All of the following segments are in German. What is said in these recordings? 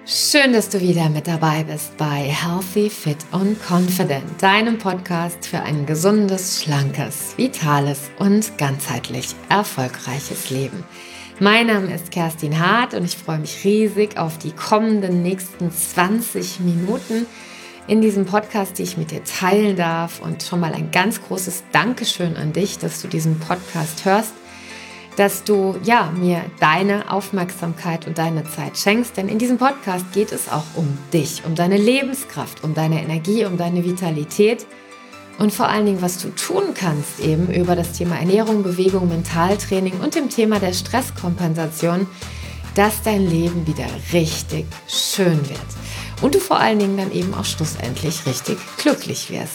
Schön, dass du wieder mit dabei bist bei Healthy, Fit und Confident, deinem Podcast für ein gesundes, schlankes, vitales und ganzheitlich erfolgreiches Leben. Mein Name ist Kerstin Hart und ich freue mich riesig auf die kommenden nächsten 20 Minuten in diesem Podcast, die ich mit dir teilen darf. Und schon mal ein ganz großes Dankeschön an dich, dass du diesen Podcast hörst, dass du mir deine Aufmerksamkeit und deine Zeit schenkst. Denn in diesem Podcast geht es auch um dich, um deine Lebenskraft, um deine Energie, um deine Vitalität und vor allen Dingen, was du tun kannst eben über das Thema Ernährung, Bewegung, Mentaltraining und dem Thema der Stresskompensation, dass dein Leben wieder richtig schön wird und du vor allen Dingen dann eben auch schlussendlich richtig glücklich wirst.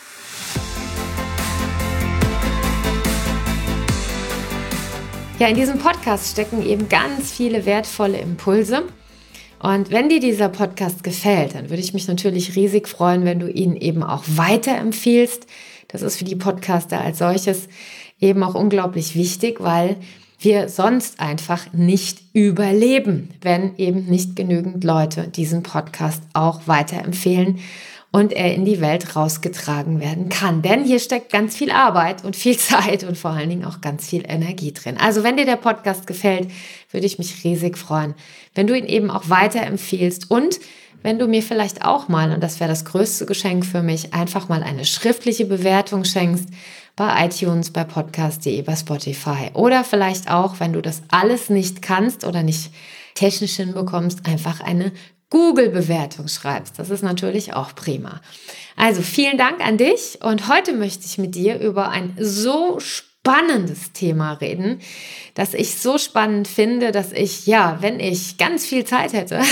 Ja, in diesem Podcast stecken eben ganz viele wertvolle Impulse. Und wenn dir dieser Podcast gefällt, dann würde ich mich natürlich riesig freuen, wenn du ihn eben auch weiterempfiehlst. Das ist für die Podcaster als solches eben auch unglaublich wichtig, weil wir sonst einfach nicht überleben, wenn eben nicht genügend Leute diesen Podcast auch weiterempfehlen und er in die Welt rausgetragen werden kann. Denn hier steckt ganz viel Arbeit und viel Zeit und vor allen Dingen auch ganz viel Energie drin. Also wenn dir der Podcast gefällt, würde ich mich riesig freuen, wenn du ihn eben auch weiterempfiehlst und wenn du mir vielleicht auch mal, und das wäre das größte Geschenk für mich, einfach mal eine schriftliche Bewertung schenkst bei iTunes, bei podcast.de, bei Spotify oder vielleicht auch, wenn du das alles nicht kannst oder nicht technisch hinbekommst, einfach eine Google-Bewertung schreibst. Das ist natürlich auch prima. Also vielen Dank an dich und heute möchte ich mit dir über ein so spannendes Thema reden, das ich so spannend finde, dass ich, wenn ich ganz viel Zeit hätte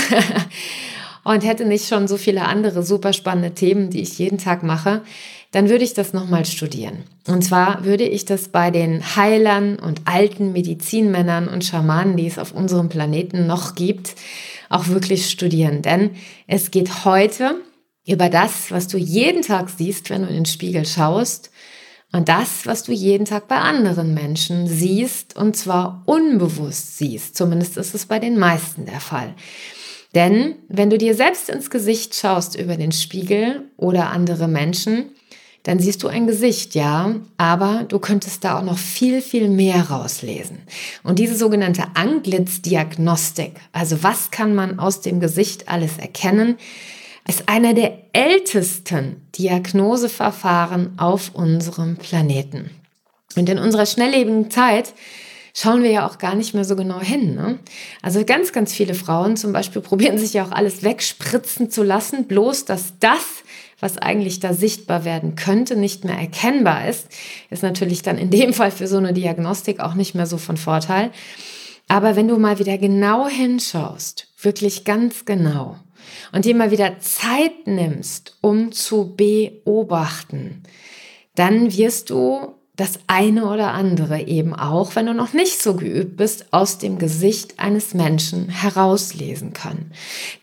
und hätte nicht schon so viele andere super spannende Themen, die ich jeden Tag mache, dann würde ich das nochmal studieren. Und zwar würde ich das bei den Heilern und alten Medizinmännern und Schamanen, die es auf unserem Planeten noch gibt, auch wirklich studieren. Denn es geht heute über das, was du jeden Tag siehst, wenn du in den Spiegel schaust und das, was du jeden Tag bei anderen Menschen siehst und zwar unbewusst siehst. Zumindest ist es bei den meisten der Fall. Denn wenn du dir selbst ins Gesicht schaust über den Spiegel oder andere Menschen, dann siehst du ein Gesicht, ja, aber du könntest da auch noch viel, viel mehr rauslesen. Und diese sogenannte Antlitzdiagnostik, also was kann man aus dem Gesicht alles erkennen, ist einer der ältesten Diagnoseverfahren auf unserem Planeten. Und in unserer schnelllebigen Zeit schauen wir ja auch gar nicht mehr so genau hin. Ne? Also ganz, ganz viele Frauen zum Beispiel probieren sich ja auch alles wegspritzen zu lassen, bloß dass das, was eigentlich da sichtbar werden könnte, nicht mehr erkennbar ist natürlich dann in dem Fall für so eine Diagnostik auch nicht mehr so von Vorteil. Aber wenn du mal wieder genau hinschaust, wirklich ganz genau, und dir mal wieder Zeit nimmst, um zu beobachten, dann wirst du das eine oder andere eben auch, wenn du noch nicht so geübt bist, aus dem Gesicht eines Menschen herauslesen können.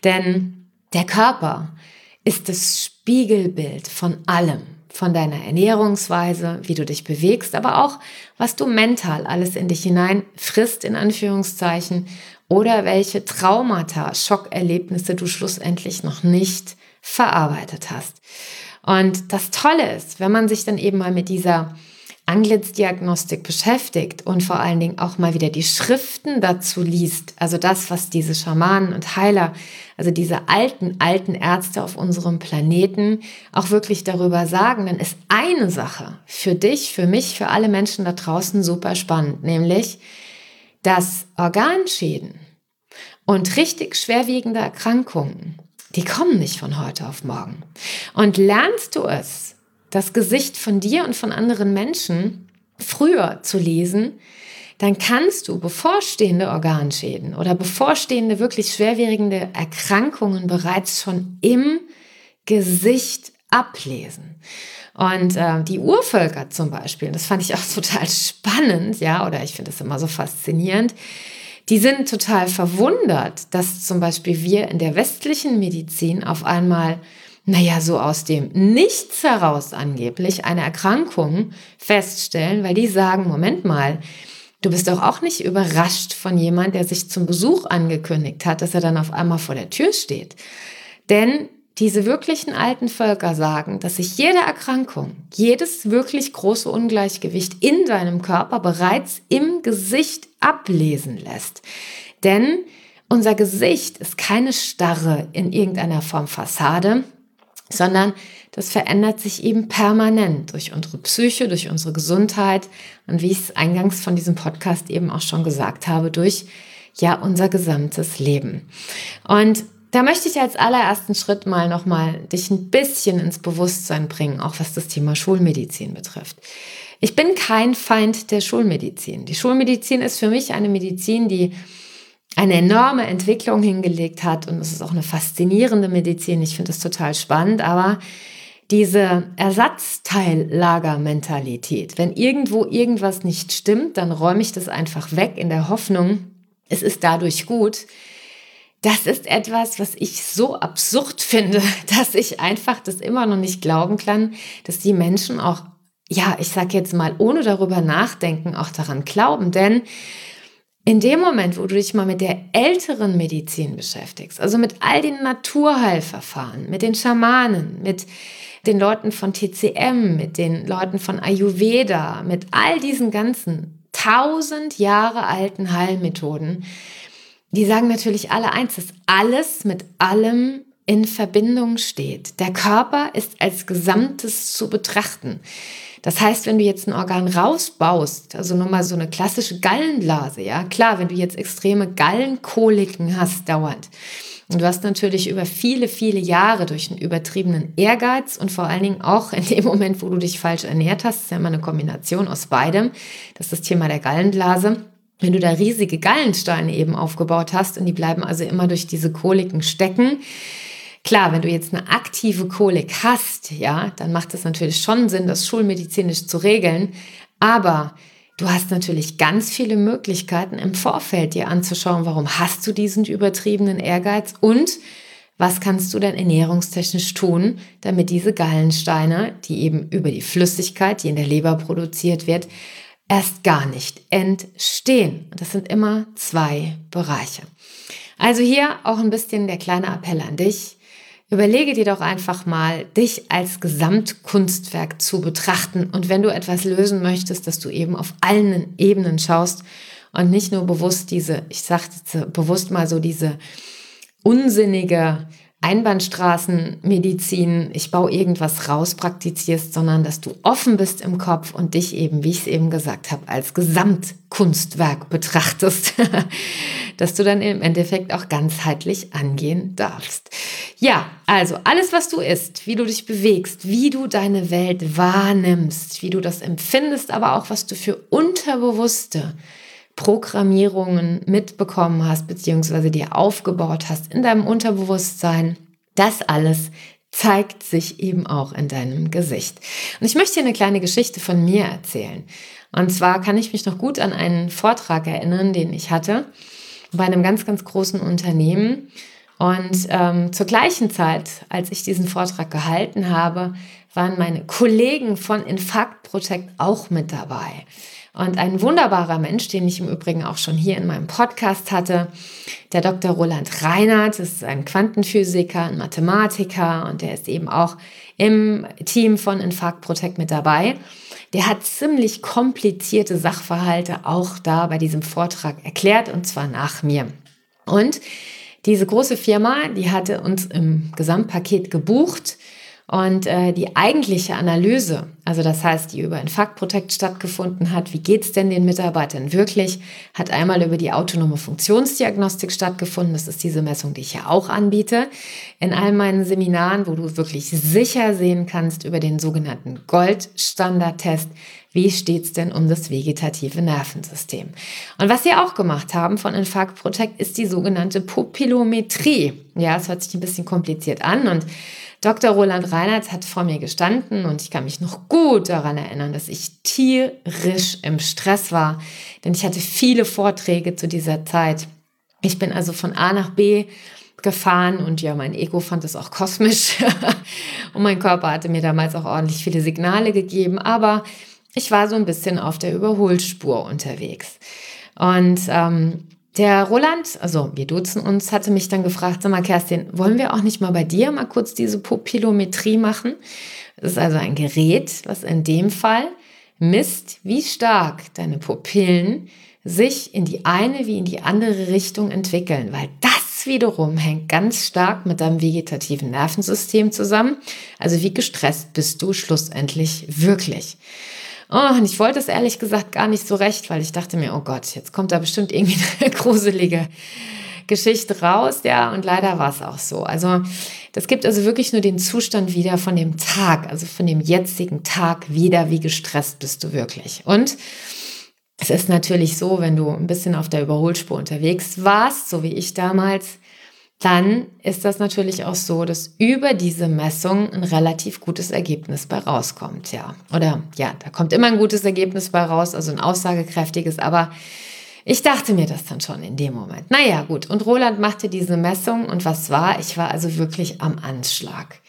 Denn der Körper ist das Spiegelbild von allem, von deiner Ernährungsweise, wie du dich bewegst, aber auch, was du mental alles in dich hinein frisst, in Anführungszeichen, oder welche Traumata, Schockerlebnisse du schlussendlich noch nicht verarbeitet hast. Und das Tolle ist, wenn man sich dann eben mal mit dieser Antlitzdiagnostik beschäftigt und vor allen Dingen auch mal wieder die Schriften dazu liest, also das, was diese Schamanen und Heiler, also diese alten Ärzte auf unserem Planeten auch wirklich darüber sagen, dann ist eine Sache für dich, für mich, für alle Menschen da draußen super spannend, nämlich, dass Organschäden und richtig schwerwiegende Erkrankungen, die kommen nicht von heute auf morgen. Und lernst du es, das Gesicht von dir und von anderen Menschen früher zu lesen, dann kannst du bevorstehende Organschäden oder bevorstehende wirklich schwerwiegende Erkrankungen bereits schon im Gesicht ablesen. Und die Urvölker zum Beispiel, das fand ich auch total spannend, oder ich finde es immer so faszinierend, die sind total verwundert, dass zum Beispiel wir in der westlichen Medizin auf einmal so aus dem Nichts heraus angeblich eine Erkrankung feststellen, weil die sagen, Moment mal, Du bist doch auch nicht überrascht von jemand, der sich zum Besuch angekündigt hat, dass er dann auf einmal vor der Tür steht. Denn diese wirklichen alten Völker sagen, dass sich jede Erkrankung, jedes wirklich große Ungleichgewicht in deinem Körper bereits im Gesicht ablesen lässt. Denn unser Gesicht ist keine starre in irgendeiner Form Fassade, sondern das verändert sich eben permanent durch unsere Psyche, durch unsere Gesundheit und wie ich es eingangs von diesem Podcast eben auch schon gesagt habe, durch unser gesamtes Leben. Und da möchte ich als allerersten Schritt nochmal dich ein bisschen ins Bewusstsein bringen, auch was das Thema Schulmedizin betrifft. Ich bin kein Feind der Schulmedizin. Die Schulmedizin ist für mich eine Medizin, die eine enorme Entwicklung hingelegt hat und es ist auch eine faszinierende Medizin. Ich finde das total spannend, aber diese Ersatzteillagermentalität, wenn irgendwo irgendwas nicht stimmt, dann räume ich das einfach weg in der Hoffnung, es ist dadurch gut. Das ist etwas, was ich so absurd finde, dass ich einfach das immer noch nicht glauben kann, dass die Menschen auch, ich sag jetzt mal, ohne darüber nachdenken, auch daran glauben. Denn in dem Moment, wo du dich mal mit der älteren Medizin beschäftigst, also mit all den Naturheilverfahren, mit den Schamanen, mit den Leuten von TCM, mit den Leuten von Ayurveda, mit all diesen ganzen 1000 Jahre alten Heilmethoden, die sagen natürlich alle eins, dass alles mit allem in Verbindung steht. Der Körper ist als Gesamtes zu betrachten. Das heißt, wenn du jetzt ein Organ rausbaust, also nur mal so eine klassische Gallenblase, klar, wenn du jetzt extreme Gallenkoliken hast dauernd, und du hast natürlich über viele, viele Jahre durch einen übertriebenen Ehrgeiz und vor allen Dingen auch in dem Moment, wo du dich falsch ernährt hast, ist ja immer eine Kombination aus beidem, das ist das Thema der Gallenblase. Wenn du da riesige Gallensteine eben aufgebaut hast und die bleiben also immer durch diese Koliken stecken, klar, wenn du jetzt eine aktive Kolik hast, dann macht es natürlich schon Sinn, das schulmedizinisch zu regeln, aber du hast natürlich ganz viele Möglichkeiten im Vorfeld dir anzuschauen, warum hast du diesen übertriebenen Ehrgeiz und was kannst du denn ernährungstechnisch tun, damit diese Gallensteine, die eben über die Flüssigkeit, die in der Leber produziert wird, erst gar nicht entstehen. Das sind immer 2 Bereiche. Also hier auch ein bisschen der kleine Appell an dich. Überlege dir doch einfach mal, dich als Gesamtkunstwerk zu betrachten und wenn du etwas lösen möchtest, dass du eben auf allen Ebenen schaust und nicht nur bewusst diese unsinnige Einbahnstraßenmedizin, ich baue irgendwas raus, praktizierst, sondern dass du offen bist im Kopf und dich eben, wie ich es eben gesagt habe, als Gesamtkunstwerk betrachtest, dass du dann im Endeffekt auch ganzheitlich angehen darfst. Ja, also alles, was du isst, wie du dich bewegst, wie du deine Welt wahrnimmst, wie du das empfindest, aber auch was du für unterbewusste Programmierungen mitbekommen hast, beziehungsweise dir aufgebaut hast in deinem Unterbewusstsein, das alles zeigt sich eben auch in deinem Gesicht. Und ich möchte dir eine kleine Geschichte von mir erzählen. Und zwar kann ich mich noch gut an einen Vortrag erinnern, den ich hatte bei einem ganz, ganz großen Unternehmen. Und zur gleichen Zeit, als ich diesen Vortrag gehalten habe, waren meine Kollegen von Infarkt Protect auch mit dabei. Und ein wunderbarer Mensch, den ich im Übrigen auch schon hier in meinem Podcast hatte, der Dr. Roland Reinert, ist ein Quantenphysiker, ein Mathematiker und der ist eben auch im Team von Infarkt Protect mit dabei. Der hat ziemlich komplizierte Sachverhalte auch da bei diesem Vortrag erklärt und zwar nach mir. Und diese große Firma, die hatte uns im Gesamtpaket gebucht. Und die eigentliche Analyse, also das heißt, die über Infarkt Protect stattgefunden hat, wie geht's denn den Mitarbeitern wirklich, hat einmal über die autonome Funktionsdiagnostik stattgefunden. Das ist diese Messung, die ich ja auch anbiete in all meinen Seminaren, wo du wirklich sicher sehen kannst über den sogenannten Goldstandard-Test, wie steht's denn um das vegetative Nervensystem. Und was sie auch gemacht haben von Infarkt Protect ist die sogenannte Pupillometrie. Ja, es hört sich ein bisschen kompliziert an und Dr. Roland Reinert hat vor mir gestanden und ich kann mich noch gut daran erinnern, dass ich tierisch im Stress war, denn ich hatte viele Vorträge zu dieser Zeit. Ich bin also von A nach B gefahren und ja, mein Ego fand es auch kosmisch und mein Körper hatte mir damals auch ordentlich viele Signale gegeben, aber ich war so ein bisschen auf der Überholspur unterwegs. Und der Roland, also wir duzen uns, hatte mich dann gefragt, sag mal Kerstin, wollen wir auch nicht mal bei dir mal kurz diese Pupillometrie machen? Das ist also ein Gerät, was in dem Fall misst, wie stark deine Pupillen sich in die eine wie in die andere Richtung entwickeln, weil das wiederum hängt ganz stark mit deinem vegetativen Nervensystem zusammen. Also wie gestresst bist du schlussendlich wirklich? Oh, und ich wollte es ehrlich gesagt gar nicht so recht, weil ich dachte mir, oh Gott, jetzt kommt da bestimmt irgendwie eine gruselige Geschichte raus. Ja, und leider war es auch so. Also das gibt also wirklich nur den Zustand wieder von dem Tag, also von dem jetzigen Tag wieder, wie gestresst bist du wirklich. Und es ist natürlich so, wenn du ein bisschen auf der Überholspur unterwegs warst, so wie ich damals, dann ist das natürlich auch so, dass über diese Messung ein relativ gutes Ergebnis bei rauskommt, ja. Oder ja, da kommt immer ein gutes Ergebnis bei raus, also ein aussagekräftiges, aber ich dachte mir das dann schon in dem Moment. Naja, gut. Und Roland machte diese Messung und was war? Ich war also wirklich am Anschlag.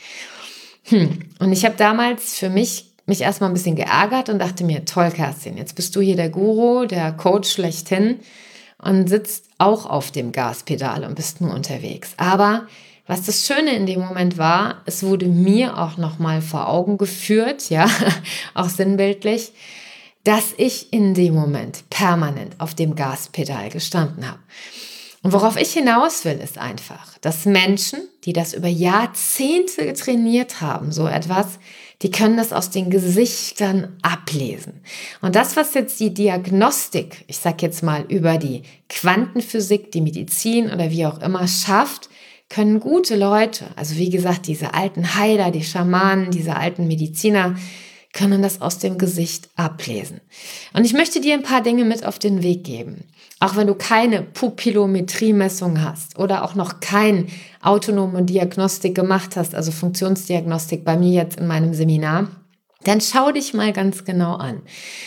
Und ich habe damals für mich erstmal ein bisschen geärgert und dachte mir, toll, Kerstin, jetzt bist du hier der Guru, der Coach schlechthin und sitzt auch auf dem Gaspedal und bist nur unterwegs. Aber was das Schöne in dem Moment war, es wurde mir auch nochmal vor Augen geführt, ja, auch sinnbildlich, dass ich in dem Moment permanent auf dem Gaspedal gestanden habe. Und worauf ich hinaus will, ist einfach, dass Menschen, die das über Jahrzehnte trainiert haben, so etwas, die können das aus den Gesichtern ablesen. Und das, was jetzt die Diagnostik, ich sage jetzt mal über die Quantenphysik, die Medizin oder wie auch immer schafft, können gute Leute, also wie gesagt, diese alten Heiler, die Schamanen, diese alten Mediziner, können das aus dem Gesicht ablesen. Und ich möchte dir ein paar Dinge mit auf den Weg geben. Auch wenn du keine Pupillometrie-Messung hast oder auch noch keine autonome Diagnostik gemacht hast, also Funktionsdiagnostik bei mir jetzt in meinem Seminar, dann schau dich mal ganz genau an.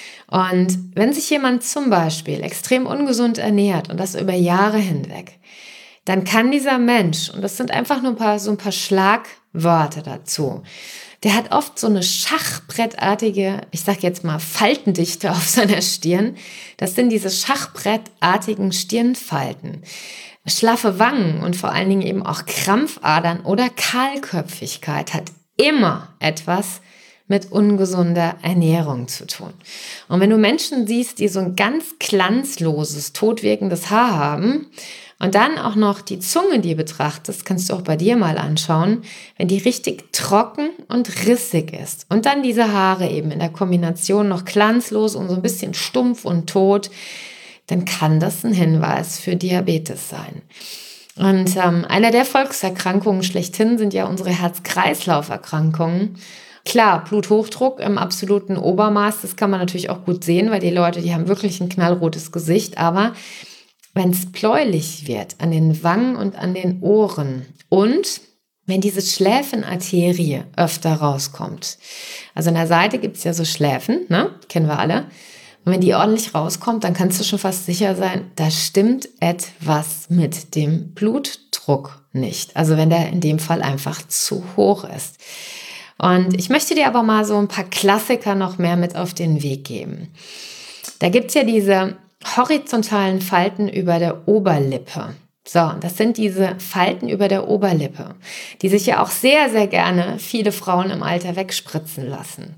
Und wenn sich jemand zum Beispiel extrem ungesund ernährt und das über Jahre hinweg, dann kann dieser Mensch, und das sind einfach nur so ein paar Schlagwörter dazu, der hat oft so eine schachbrettartige, ich sag jetzt mal Faltendichte auf seiner Stirn. Das sind diese schachbrettartigen Stirnfalten. Schlaffe Wangen und vor allen Dingen eben auch Krampfadern oder Kahlköpfigkeit hat immer etwas mit ungesunder Ernährung zu tun. Und wenn du Menschen siehst, die so ein ganz glanzloses, totwirkendes Haar haben, und dann auch noch die Zunge, die betrachtest, kannst du auch bei dir mal anschauen, wenn die richtig trocken und rissig ist. Und dann diese Haare eben in der Kombination noch glanzlos und so ein bisschen stumpf und tot, dann kann das ein Hinweis für Diabetes sein. Und einer der Volkserkrankungen schlechthin sind ja unsere Herz-Kreislauf-Erkrankungen. Klar, Bluthochdruck im absoluten Obermaß, das kann man natürlich auch gut sehen, weil die Leute, die haben wirklich ein knallrotes Gesicht, aber wenn es bläulich wird an den Wangen und an den Ohren und wenn diese Schläfenarterie öfter rauskommt. Also an der Seite gibt es ja so Schläfen, ne? Kennen wir alle. Und wenn die ordentlich rauskommt, dann kannst du schon fast sicher sein, da stimmt etwas mit dem Blutdruck nicht. Also wenn der in dem Fall einfach zu hoch ist. Und ich möchte dir aber mal so ein paar Klassiker noch mehr mit auf den Weg geben. Da gibt es ja diese horizontalen Falten über der Oberlippe. So, das sind diese Falten über der Oberlippe, die sich ja auch sehr, sehr gerne viele Frauen im Alter wegspritzen lassen.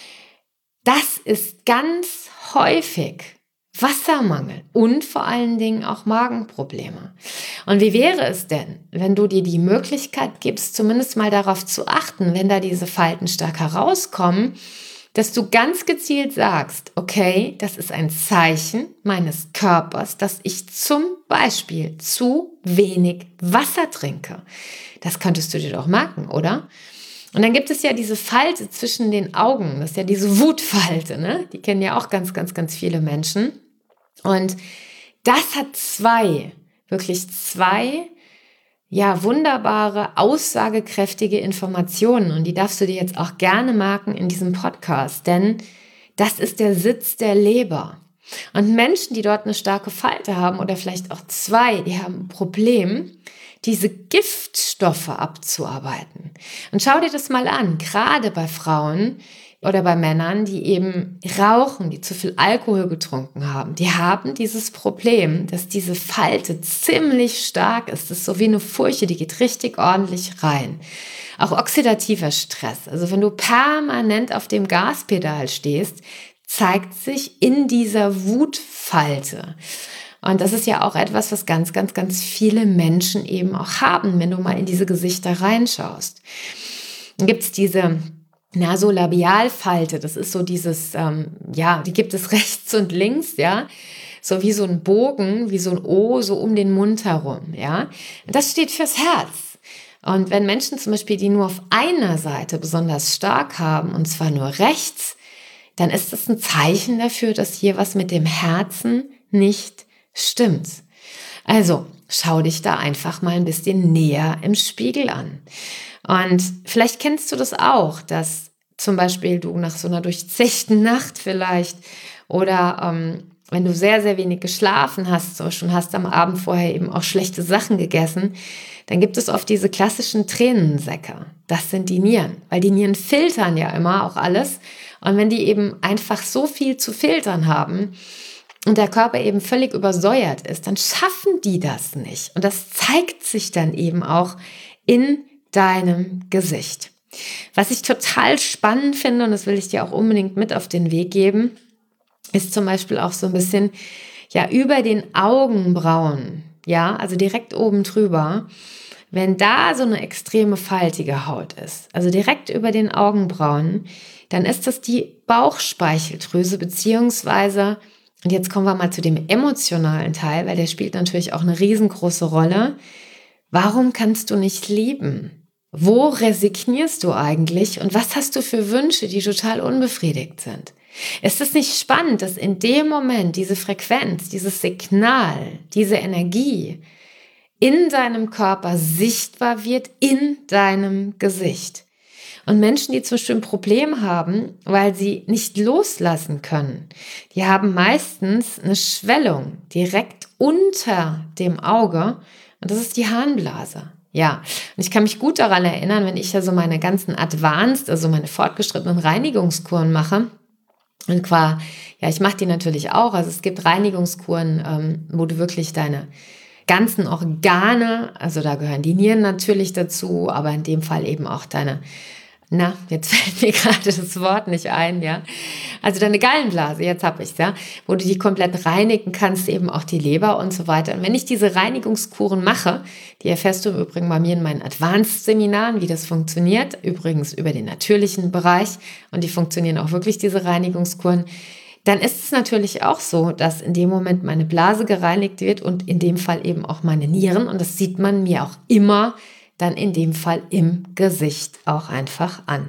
Das ist ganz häufig Wassermangel und vor allen Dingen auch Magenprobleme. Und wie wäre es denn, wenn du dir die Möglichkeit gibst, zumindest mal darauf zu achten, wenn da diese Falten stark herauskommen, dass du ganz gezielt sagst, okay, das ist ein Zeichen meines Körpers, dass ich zum Beispiel zu wenig Wasser trinke. Das könntest du dir doch merken, oder? Und dann gibt es ja diese Falte zwischen den Augen, das ist ja diese Wutfalte, ne? Die kennen ja auch ganz, ganz, ganz viele Menschen. Und das hat wirklich zwei wunderbare, aussagekräftige Informationen und die darfst du dir jetzt auch gerne merken in diesem Podcast, denn das ist der Sitz der Leber. Und Menschen, die dort eine starke Falte haben oder vielleicht auch zwei, die haben ein Problem, diese Giftstoffe abzuarbeiten. Und schau dir das mal an, gerade bei Frauen oder bei Männern, die eben rauchen, die zu viel Alkohol getrunken haben, die haben dieses Problem, dass diese Falte ziemlich stark ist. Das ist so wie eine Furche, die geht richtig ordentlich rein. Auch oxidativer Stress. Also wenn du permanent auf dem Gaspedal stehst, zeigt sich in dieser Wutfalte. Und das ist ja auch etwas, was ganz, ganz, ganz viele Menschen eben auch haben, wenn du mal in diese Gesichter reinschaust. Dann gibt es diese Nasolabialfalte, das ist so dieses, die gibt es rechts und links, ja, so wie so ein Bogen, wie so ein O, so um den Mund herum, ja. Das steht fürs Herz. Und wenn Menschen zum Beispiel die nur auf einer Seite besonders stark haben, und zwar nur rechts, dann ist das ein Zeichen dafür, dass hier was mit dem Herzen nicht stimmt. Also schau dich da einfach mal ein bisschen näher im Spiegel an. Und vielleicht kennst du das auch, dass zum Beispiel du nach so einer durchzechten Nacht vielleicht oder wenn du sehr, sehr wenig geschlafen hast, so schon hast am Abend vorher eben auch schlechte Sachen gegessen, dann gibt es oft diese klassischen Tränensäcke. Das sind die Nieren, weil die Nieren filtern ja immer auch alles. Und wenn die eben einfach so viel zu filtern haben und der Körper eben völlig übersäuert ist, dann schaffen die das nicht. Und das zeigt sich dann eben auch in deinem Gesicht. Was ich total spannend finde, und das will ich dir auch unbedingt mit auf den Weg geben, ist zum Beispiel auch so ein bisschen, ja, über den Augenbrauen, ja, also direkt oben drüber, wenn da so eine extreme faltige Haut ist, also direkt über den Augenbrauen, dann ist das die Bauchspeicheldrüse, beziehungsweise, und jetzt kommen wir mal zu dem emotionalen Teil, weil der spielt natürlich auch eine riesengroße Rolle. Warum kannst du nicht lieben? Wo resignierst du eigentlich und was hast du für Wünsche, die total unbefriedigt sind? Ist es nicht spannend, dass in dem Moment diese Frequenz, dieses Signal, diese Energie in deinem Körper sichtbar wird, in deinem Gesicht? Und Menschen, die zum Beispiel ein Problem haben, weil sie nicht loslassen können, die haben meistens eine Schwellung direkt unter dem Auge und das ist die Harnblase. Ja, und ich kann mich gut daran erinnern, wenn ich ja so meine ganzen Advanced, also meine fortgeschrittenen Reinigungskuren mache. Und ich mache die natürlich auch. Also es gibt Reinigungskuren, wo du wirklich deine ganzen Organe, also da gehören die Nieren natürlich dazu, aber in dem Fall eben auch jetzt fällt mir gerade das Wort nicht ein, ja. Also deine Gallenblase, jetzt habe ich es, ja, wo du die komplett reinigen kannst, eben auch die Leber und so weiter. Und wenn ich diese Reinigungskuren mache, die erfährst du im Übrigen bei mir in meinen Advanced-Seminaren, wie das funktioniert, übrigens über den natürlichen Bereich, und die funktionieren auch wirklich, diese Reinigungskuren, dann ist es natürlich auch so, dass in dem Moment meine Blase gereinigt wird und in dem Fall eben auch meine Nieren, und das sieht man mir auch immer dann in dem Fall im Gesicht auch einfach an.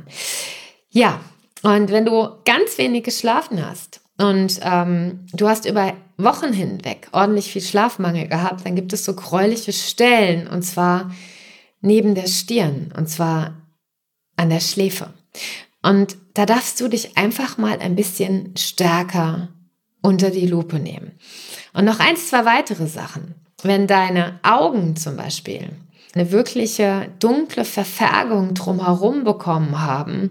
Ja, und wenn du ganz wenig geschlafen hast und du hast über Wochen hinweg ordentlich viel Schlafmangel gehabt, dann gibt es so gräuliche Stellen, und zwar neben der Stirn, und zwar an der Schläfe. Und da darfst du dich einfach mal ein bisschen stärker unter die Lupe nehmen. Und noch 1, 2 weitere Sachen. Wenn deine Augen zum Beispiel eine wirkliche dunkle Verfärbung drumherum bekommen haben,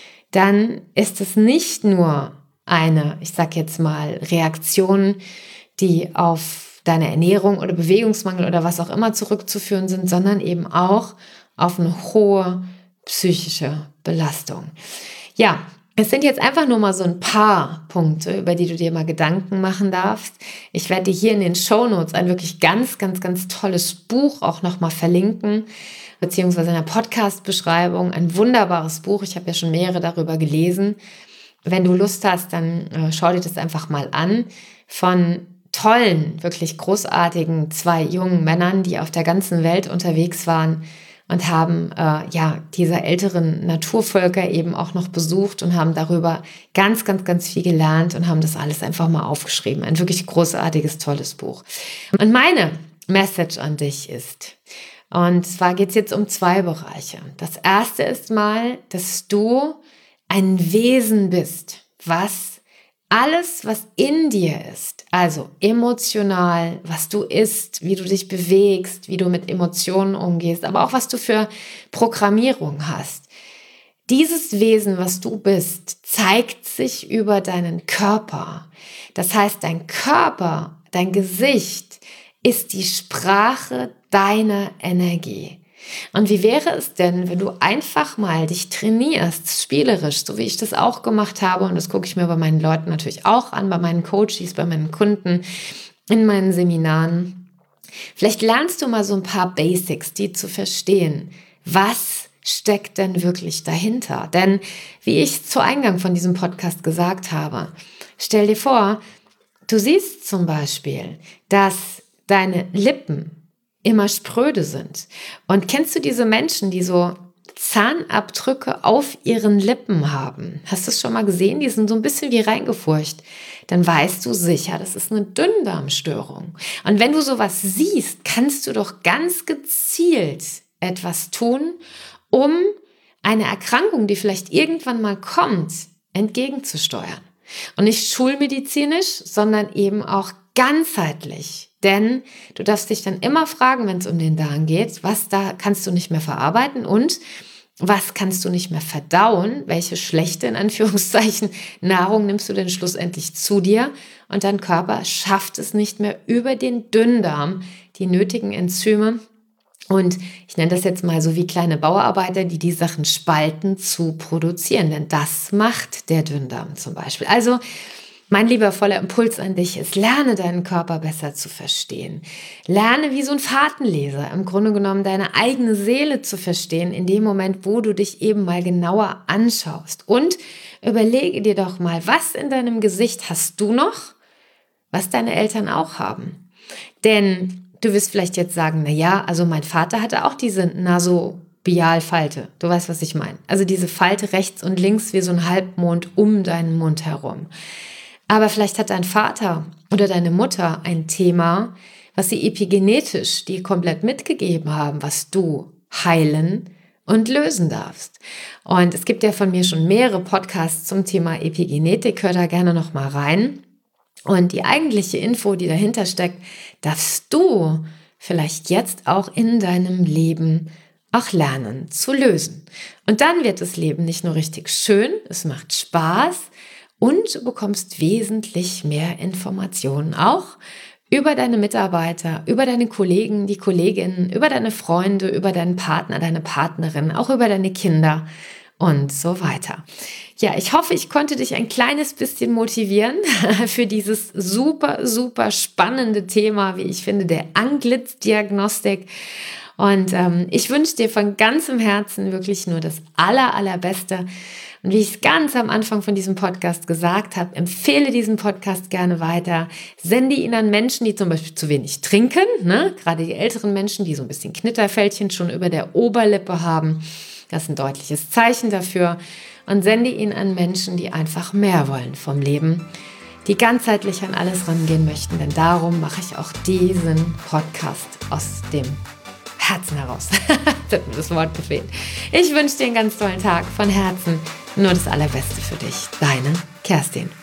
dann ist es nicht nur eine, ich sag jetzt mal, Reaktion, die auf deine Ernährung oder Bewegungsmangel oder was auch immer zurückzuführen sind, sondern eben auch auf eine hohe psychische Belastung. Ja, es sind jetzt einfach nur mal so ein paar Punkte, über die du dir mal Gedanken machen darfst. Ich werde dir hier in den Shownotes ein wirklich ganz, ganz, ganz tolles Buch auch nochmal verlinken, beziehungsweise in der Podcast-Beschreibung ein wunderbares Buch. Ich habe ja schon mehrere darüber gelesen. Wenn du Lust hast, dann schau dir das einfach mal an, von tollen, wirklich großartigen 2 jungen Männern, die auf der ganzen Welt unterwegs waren und haben diese älteren Naturvölker eben auch noch besucht und haben darüber ganz, ganz, ganz viel gelernt und haben das alles einfach mal aufgeschrieben. Ein wirklich großartiges, tolles Buch. Und meine Message an dich ist, und zwar geht es jetzt um 2 Bereiche. Das erste ist mal, dass du ein Wesen bist, alles, was in dir ist, also emotional, was du isst, wie du dich bewegst, wie du mit Emotionen umgehst, aber auch was du für Programmierung hast, Dieses Wesen, was du bist, zeigt sich über deinen Körper. Das heißt, dein Körper, dein Gesicht ist die Sprache deiner Energie. Und wie wäre es denn, wenn du einfach mal dich trainierst, spielerisch, so wie ich das auch gemacht habe, und das gucke ich mir bei meinen Leuten natürlich auch an, bei meinen Coaches, bei meinen Kunden, in meinen Seminaren. Vielleicht lernst du mal so ein paar Basics, die zu verstehen. Was steckt denn wirklich dahinter? Denn wie ich zu Eingang von diesem Podcast gesagt habe, stell dir vor, du siehst zum Beispiel, dass deine Lippen immer spröde sind. Und kennst du diese Menschen, die so Zahnabdrücke auf ihren Lippen haben? Hast du es schon mal gesehen? Die sind so ein bisschen wie reingefurcht. Dann weißt du sicher, das ist eine Dünndarmstörung. Und wenn du sowas siehst, kannst du doch ganz gezielt etwas tun, um eine Erkrankung, die vielleicht irgendwann mal kommt, entgegenzusteuern. Und nicht schulmedizinisch, sondern eben auch ganzheitlich. Denn du darfst dich dann immer fragen, wenn es um den Darm geht, was da kannst du nicht mehr verarbeiten und was kannst du nicht mehr verdauen, welche schlechte, in Anführungszeichen, Nahrung nimmst du denn schlussendlich zu dir und dein Körper schafft es nicht mehr über den Dünndarm, die nötigen Enzyme, und ich nenne das jetzt mal so wie kleine Bauarbeiter, die Sachen spalten, zu produzieren. Denn das macht der Dünndarm zum Beispiel. Also mein liebevoller Impuls an dich ist, lerne deinen Körper besser zu verstehen. Lerne wie so ein Fahrtenleser im Grunde genommen deine eigene Seele zu verstehen in dem Moment, wo du dich eben mal genauer anschaust. Und überlege dir doch mal, was in deinem Gesicht hast du noch, was deine Eltern auch haben. Denn du wirst vielleicht jetzt sagen, also mein Vater hatte auch diese Nasobialfalte. Du weißt, was ich meine. Also diese Falte rechts und links wie so ein Halbmond um deinen Mund herum. Aber vielleicht hat dein Vater oder deine Mutter ein Thema, was sie epigenetisch dir komplett mitgegeben haben, was du heilen und lösen darfst. Und es gibt ja von mir schon mehrere Podcasts zum Thema Epigenetik. Hör da gerne noch mal rein. Und die eigentliche Info, die dahinter steckt, darfst du vielleicht jetzt auch in deinem Leben auch lernen zu lösen. Und dann wird das Leben nicht nur richtig schön, es macht Spaß und du bekommst wesentlich mehr Informationen auch über deine Mitarbeiter, über deine Kollegen, die Kolleginnen, über deine Freunde, über deinen Partner, deine Partnerin, auch über deine Kinder und so weiter. Ja, ich hoffe, ich konnte dich ein kleines bisschen motivieren für dieses super, super spannende Thema, wie ich finde, der Antlitz-Diagnostik. Und ich wünsche dir von ganzem Herzen wirklich nur das Allerbeste. Und wie ich es ganz am Anfang von diesem Podcast gesagt habe, empfehle diesen Podcast gerne weiter. Sende ihn an Menschen, die zum Beispiel zu wenig trinken, gerade die älteren Menschen, die so ein bisschen Knitterfältchen schon über der Oberlippe haben. Das ist ein deutliches Zeichen dafür. Und sende ihn an Menschen, die einfach mehr wollen vom Leben, die ganzheitlich an alles rangehen möchten. Denn darum mache ich auch diesen Podcast aus dem Herzen heraus. Das hat mir das Wort gefehlt. Ich wünsche dir einen ganz tollen Tag von Herzen. Nur das Allerbeste für dich. Deine Kerstin.